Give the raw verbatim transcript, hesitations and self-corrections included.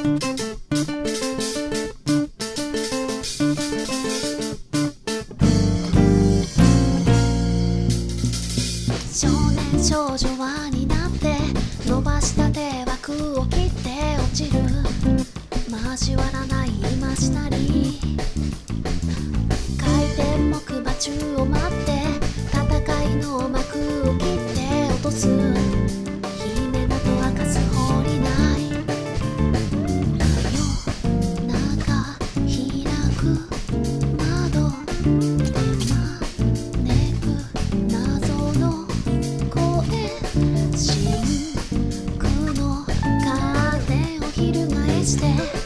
少年少女輪になって伸ばした手枠を切って落ちる交わらないイマジナリー回転木馬中を待って戦いの幕を切って落とす姫など明かす放りない夜中開く窓で招く謎の真空のカーテンを翻して